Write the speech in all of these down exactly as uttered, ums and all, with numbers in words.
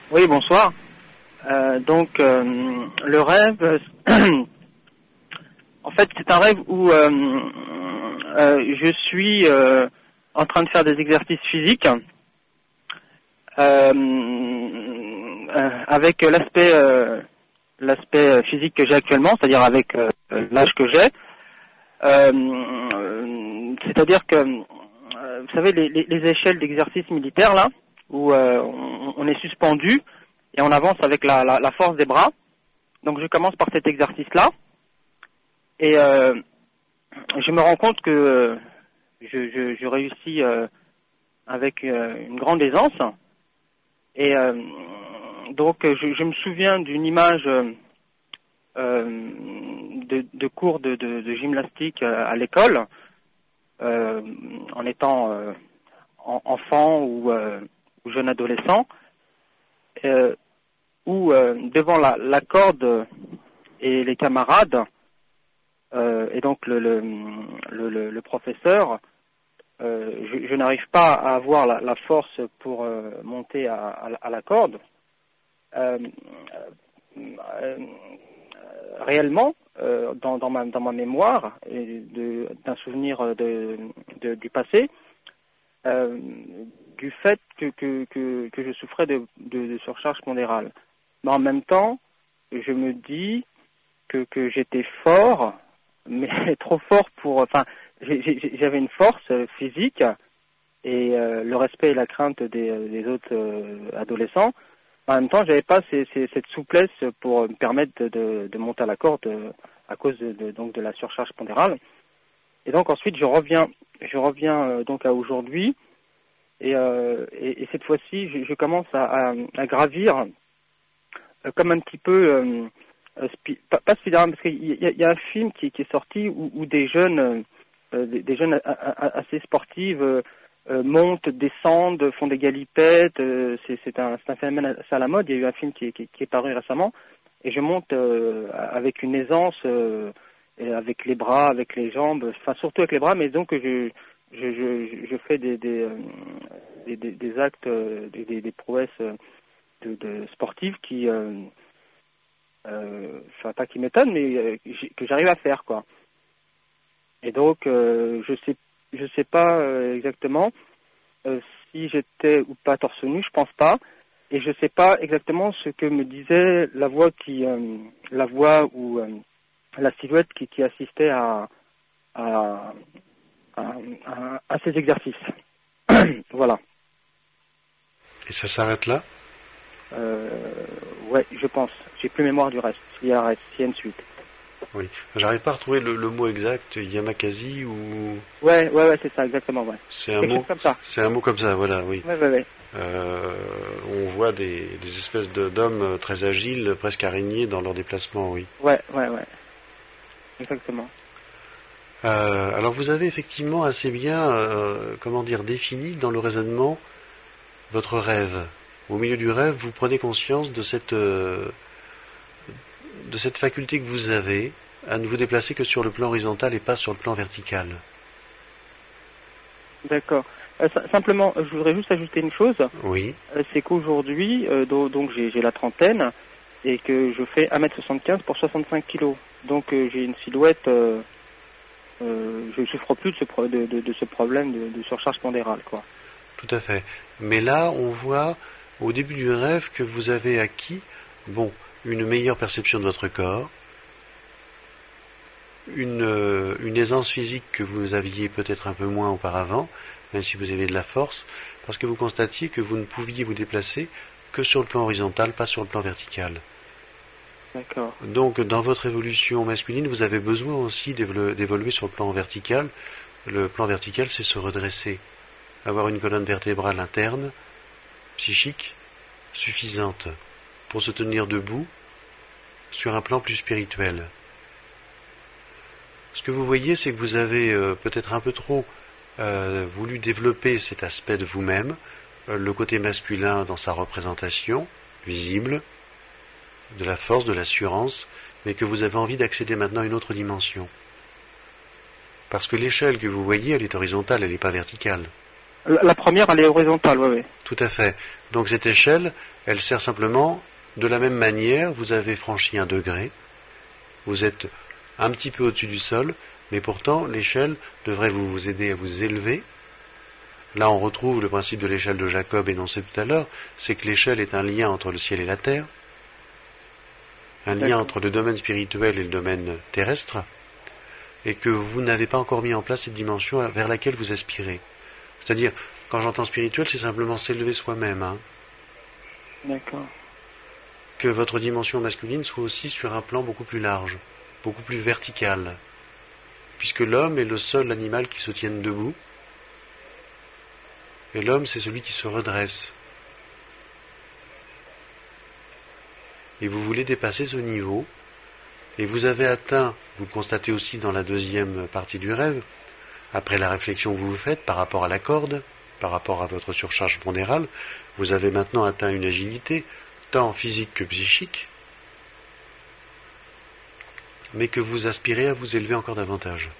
Oui, bonsoir. Euh, donc, euh, le rêve, en fait, c'est un rêve où euh, euh, je suis euh, en train de faire des exercices physiques euh, euh, avec l'aspect euh, l'aspect physique que j'ai actuellement, c'est-à-dire avec euh, l'âge que j'ai. Euh, c'est-à-dire que, euh, vous savez, les, les, les échelles d'exercice militaire, là, où euh, on, on est suspendu et on avance avec la, la, la force des bras. Donc je commence par cet exercice-là et euh, je me rends compte que euh, je, je, je réussis euh, avec euh, une grande aisance. Et euh, donc je, je me souviens d'une image euh, de, de cours de, de, de gymnastique à l'école, euh, en étant euh, en, enfant ou, euh, ou jeune adolescent, euh, où euh, devant la, la corde et les camarades, euh, et donc le, le, le, le professeur, euh, je, je n'arrive pas à avoir la, la force pour euh, monter à, à, à la corde. Euh, euh, réellement, euh, dans, dans, ma, dans ma mémoire, et de, d'un souvenir de, de, du passé, euh, du fait que, que, que, que je souffrais de, de, de surcharge pondérale. Mais en même temps, je me dis que, que j'étais fort, mais trop fort pour... Enfin, j'ai, j'avais une force physique et euh, le respect et la crainte des, des autres euh, adolescents. En même temps, j'avais pas ces, ces, cette souplesse pour me permettre de, de, de monter à la corde euh, à cause de, de, donc de la surcharge pondérale. Et donc ensuite, je reviens, je reviens euh, donc à aujourd'hui. Et, euh, et, et cette fois-ci, je, je commence à, à, à gravir euh, comme un petit peu... Euh, Spi- pas, pas Spider-Man, parce qu'il y, y a un film qui, qui est sorti où, où des jeunes, euh, des, des jeunes a, a, assez sportives euh, euh, montent, descendent, font des galipettes. Euh, c'est, c'est, un, c'est un phénomène assez à la mode. Il y a eu un film qui, qui, qui est paru récemment, et je monte euh, avec une aisance, euh, et avec les bras, avec les jambes, enfin surtout avec les bras, mais donc je, je, je, je fais des, des, euh, des, des, des actes, euh, des, des, des prouesses de, de sportives qui euh, Euh, enfin pas qui m'étonne, mais euh, que j'arrive à faire, quoi. Et donc euh, je sais je sais pas euh, exactement euh, si j'étais ou pas torse nu, je pense pas, et je sais pas exactement ce que me disait la voix qui euh, la voix ou euh, la silhouette qui, qui assistait à à, à, à, à ces exercices. Voilà. Et ça s'arrête là? Euh, ouais, je pense. J'ai plus mémoire du reste. S'il y a un reste, s'il y a une suite. Oui. J'arrive pas à retrouver le, le mot exact. Yamakasi ou... Ouais, ouais, ouais, c'est ça, exactement, ouais. C'est un Quelque mot chose comme ça. C'est un mot comme ça, voilà, oui. Ouais, ouais, ouais. Euh, on voit des, des espèces de, d'hommes très agiles, presque araignées dans leur déplacement, oui. Ouais, ouais, ouais. Exactement. Euh, alors vous avez effectivement assez bien, euh, comment dire, défini dans le raisonnement votre rêve. Au milieu du rêve, vous prenez conscience de cette, euh, de cette faculté que vous avez à ne vous déplacer que sur le plan horizontal et pas sur le plan vertical. D'accord. Euh, simplement, je voudrais juste ajouter une chose. Oui. Euh, c'est qu'aujourd'hui, euh, do, donc j'ai, j'ai la trentaine et que je fais un mètre soixante-quinze pour soixante-cinq kilos. Donc euh, j'ai une silhouette... Euh, euh, je ne souffre plus de ce, pro- de, de, de ce problème de, de surcharge pondérale, quoi. Tout à fait. Mais là, on voit au début du rêve que vous avez acquis, bon, une meilleure perception de votre corps, une, euh, une aisance physique que vous aviez peut-être un peu moins auparavant, même si vous avez de la force, parce que vous constatiez que vous ne pouviez vous déplacer que sur le plan horizontal, pas sur le plan vertical. D'accord. Donc, dans votre évolution masculine, vous avez besoin aussi d'évolu- d'évoluer sur le plan vertical. Le plan vertical, c'est se redresser, avoir une colonne vertébrale interne, psychique, suffisante pour se tenir debout sur un plan plus spirituel. Ce que vous voyez, c'est que vous avez euh, peut-être un peu trop euh, voulu développer cet aspect de vous-même, euh, le côté masculin dans sa représentation visible, de la force, de l'assurance, mais que vous avez envie d'accéder maintenant à une autre dimension. Parce que l'échelle que vous voyez, elle est horizontale, elle n'est pas verticale. La, la première, elle est horizontale, oui, oui. Tout à fait. Donc cette échelle, Elle sert simplement, de la même manière, vous avez franchi un degré, vous êtes un petit peu au-dessus du sol, mais pourtant l'échelle devrait vous aider à vous élever. Là on retrouve le principe de l'échelle de Jacob énoncé tout à l'heure, c'est que l'échelle est un lien entre le ciel et la terre, un lien D'accord. entre le domaine spirituel et le domaine terrestre, et que vous n'avez pas encore mis en place cette dimension vers laquelle vous aspirez. C'est-à-dire, quand j'entends spirituel, c'est simplement s'élever soi-même, hein. D'accord. Que votre dimension masculine soit aussi sur un plan beaucoup plus large, beaucoup plus vertical, puisque l'homme est le seul animal qui se tienne debout, et l'homme c'est celui qui se redresse. Et vous voulez dépasser ce niveau, et vous avez atteint, vous le constatez aussi dans la deuxième partie du rêve, après la réflexion que vous vous faites par rapport à la corde, par rapport à votre surcharge pondérale, vous avez maintenant atteint une agilité, tant physique que psychique, mais que vous aspirez à vous élever encore davantage.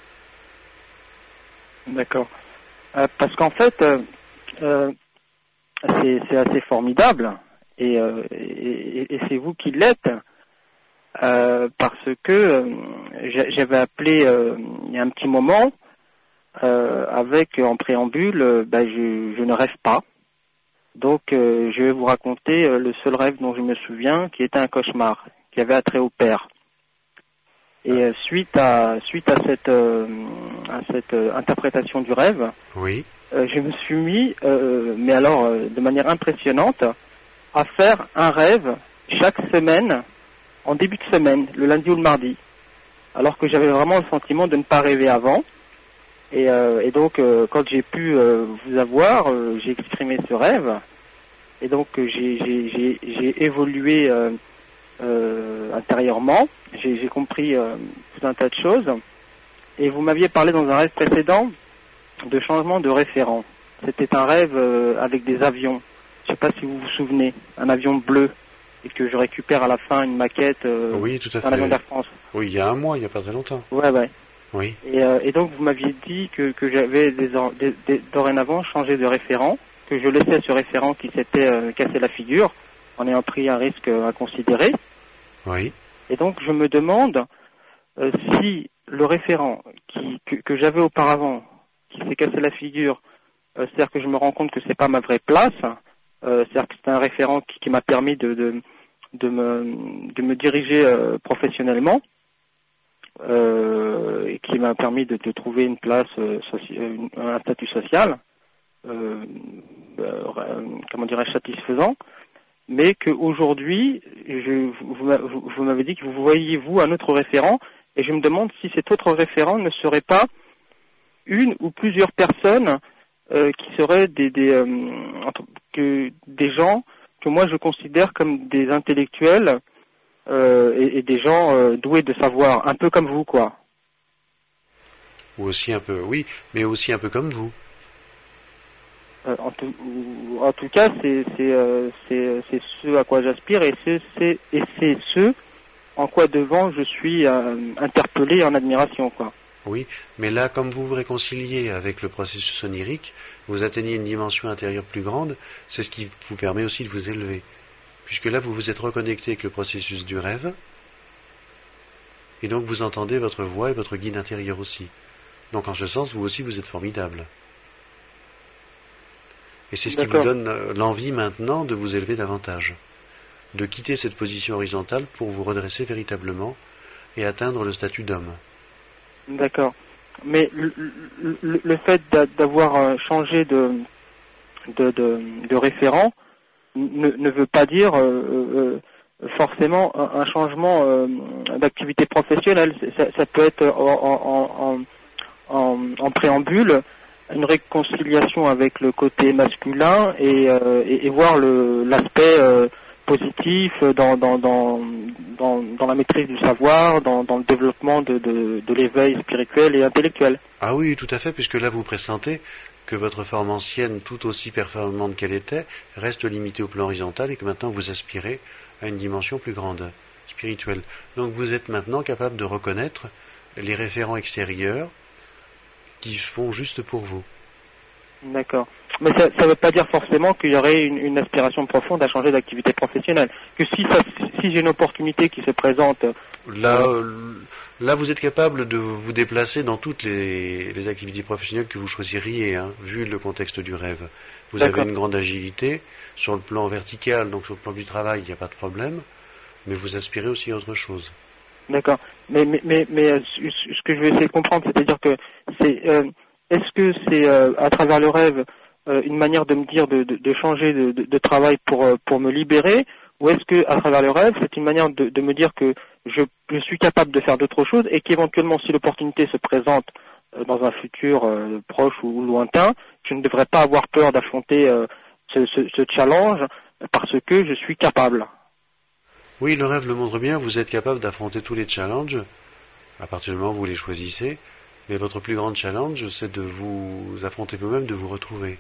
D'accord. Euh, parce qu'en fait, euh, euh, c'est, c'est assez formidable, et, euh, et, et c'est vous qui l'êtes, euh, parce que euh, j'avais appelé euh, il y a un petit moment, euh, avec en préambule, euh, bah, je, je ne rêve pas. Donc euh, je vais vous raconter euh, le seul rêve dont je me souviens, qui était un cauchemar, qui avait attrait au père. Et euh, suite à suite à cette euh, à cette euh, interprétation du rêve, Oui. euh, je me suis mis, euh, mais alors euh, de manière impressionnante, à faire un rêve chaque semaine, en début de semaine, le lundi ou le mardi, alors que j'avais vraiment le sentiment de ne pas rêver avant. Et, euh, et donc, euh, quand j'ai pu euh, vous avoir, euh, j'ai exprimé ce rêve. Et donc, euh, j'ai, j'ai, j'ai, j'ai évolué euh, euh, intérieurement. J'ai, j'ai compris euh, tout un tas de choses. Et vous m'aviez parlé dans un rêve précédent de changement de référent. C'était un rêve euh, avec des avions. Je ne sais pas si vous vous souvenez. Un avion bleu. Et que je récupère à la fin une maquette euh, Oui, tout à d'un avion fait. d'Air France. Oui, il y a un mois, il n'y a pas très longtemps. Ouais, ouais. Oui. Et, euh, et donc vous m'aviez dit que, que j'avais des, des, des, dorénavant changé de référent, que je laissais ce référent qui s'était euh, cassé la figure en ayant pris un risque euh, à considérer. Oui. Et donc je me demande euh, si le référent qui, que, que j'avais auparavant, qui s'est cassé la figure, euh, c'est-à-dire que je me rends compte que c'est pas ma vraie place, euh, c'est-à-dire que c'est un référent qui, qui m'a permis de, de, de, me, de me diriger euh, professionnellement. Euh, et qui m'a permis de, de trouver une place, euh, soci- une, un statut social, euh, euh, comment dirais-je, satisfaisant, mais qu'aujourd'hui, je, vous, vous, vous m'avez dit que vous voyez vous un autre référent, et je me demande si cet autre référent ne serait pas une ou plusieurs personnes euh, qui seraient des, des, euh, que, des gens que moi je considère comme des intellectuels. Euh, et, et des gens euh, doués de savoir, un peu comme vous, quoi. Ou aussi un peu, oui, mais aussi un peu comme vous. Euh, en, tout, ou- en tout cas, c'est c'est euh, c'est c'est ce à quoi j'aspire et c'est c'est et c'est ce en quoi devant je suis euh, interpellé et en admiration, quoi. Oui, mais là, comme vous vous réconciliez avec le processus onirique, vous atteignez une dimension intérieure plus grande, c'est ce qui vous permet aussi de vous élever. Puisque là, vous vous êtes reconnecté avec le processus du rêve, et donc vous entendez votre voix et votre guide intérieur aussi. Donc en ce sens, vous aussi, vous êtes formidable. Et c'est ce qui vous donne l'envie maintenant de vous élever davantage, de quitter cette position horizontale pour vous redresser véritablement et atteindre le statut d'homme. D'accord. Mais le, le, le fait d'avoir changé de, de, de, de référent ne, ne veut pas dire euh, euh, forcément un, un changement euh, d'activité professionnelle. Ça, ça peut être en, en, en, en préambule une réconciliation avec le côté masculin et, euh, et, et voir le, l'aspect euh, positif dans, dans, dans, dans, dans la maîtrise du savoir, dans, dans le développement de, de, de l'éveil spirituel et intellectuel. Ah oui, tout à fait, puisque là vous pressentez que votre forme ancienne, tout aussi performante qu'elle était, reste limitée au plan horizontal et que maintenant vous aspirez à une dimension plus grande, spirituelle. Donc vous êtes maintenant capable de reconnaître les référents extérieurs qui font juste pour vous. D'accord. Mais ça ne veut pas dire forcément qu'il y aurait une, une aspiration profonde à changer d'activité professionnelle. Que si, ça, si j'ai une opportunité qui se présente... Là, euh... là, vous êtes capable de vous déplacer dans toutes les, les activités professionnelles que vous choisiriez, hein, vu le contexte du rêve. Vous avez une grande agilité sur le plan vertical, donc sur le plan du travail, il n'y a pas de problème, mais vous aspirez aussi à autre chose. D'accord. Mais, mais, mais, mais ce que je vais essayer de comprendre, c'est-à-dire que c'est, euh, est-ce que c'est euh, à travers le rêve euh, une manière de me dire de, de, de changer de, de, de travail pour, pour me libérer, ou est-ce que à travers le rêve, c'est une manière de, de me dire que je, je suis capable de faire d'autres choses et qu'éventuellement, si l'opportunité se présente euh, dans un futur euh, proche ou, ou lointain, je ne devrais pas avoir peur d'affronter euh, ce, ce, ce challenge parce que je suis capable. Oui, le rêve le montre bien, vous êtes capable d'affronter tous les challenges, à partir du moment où vous les choisissez, mais votre plus grand challenge, c'est de vous affronter vous-même, de vous retrouver.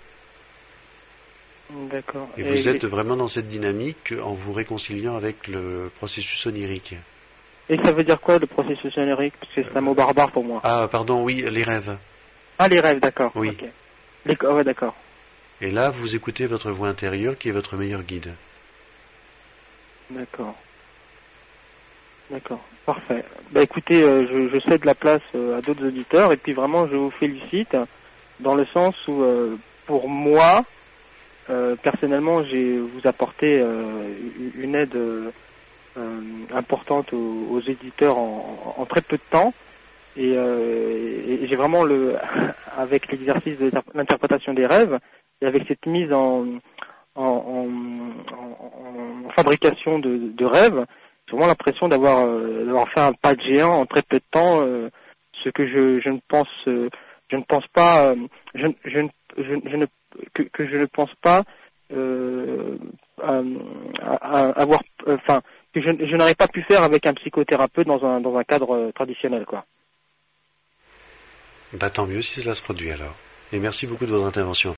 D'accord. Et, et vous êtes et... vraiment dans cette dynamique en vous réconciliant avec le processus onirique. Et ça veut dire quoi, le processus onirique? Parce que c'est un mot barbare pour moi. Ah, pardon, oui, les rêves. Ah, les rêves, d'accord. Oui. Okay. Les... Oh, ouais, d'accord. Et là, vous écoutez votre voix intérieure qui est votre meilleur guide. D'accord. D'accord, parfait. Bah écoutez, euh, je, je cède la place euh, à d'autres auditeurs et puis vraiment je vous félicite dans le sens où euh, pour moi, euh, personnellement, j'ai vous apporté euh, une aide euh, importante aux, aux éditeurs en, en, en très peu de temps et, euh, et j'ai vraiment le avec l'exercice de l'interprétation des rêves et avec cette mise en en, en, en, en fabrication de, de rêves. J'ai vraiment l'impression d'avoir euh, d'avoir fait un pas de géant en très peu de temps, euh, ce que je, je ne pense euh, je ne pense pas euh, je, je, je, je ne que, que je ne pense pas euh, à, à, à avoir enfin euh, que je, je n'aurais pas pu faire avec un psychothérapeute dans un dans un cadre euh, traditionnel quoi. Bah tant mieux si cela se produit alors. Et merci beaucoup de votre intervention.